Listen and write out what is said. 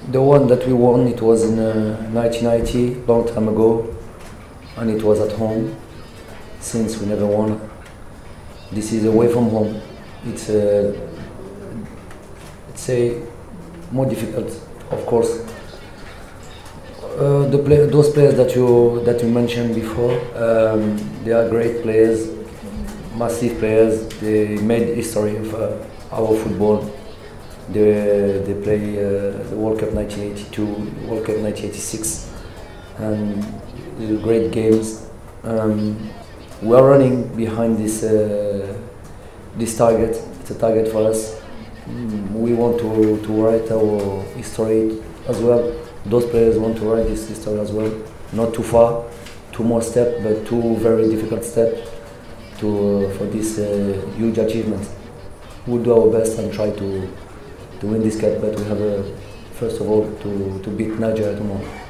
The one that we won, it was in 1990, long time ago, and it was at home. Since we never won, this is away from home. It's a more difficult, of course. Those players that you mentioned before, they are great players, massive players. They made history of our football. They play the World Cup 1982, World Cup 1986, and great games. We are running behind this target. It's a target for us. We want to write our history as well. Those players want to write this history as well. Not too far, two more steps, but two very difficult steps for this huge achievement. We'll do our best and try to win this cup, but we have first of all to beat Nigeria tomorrow.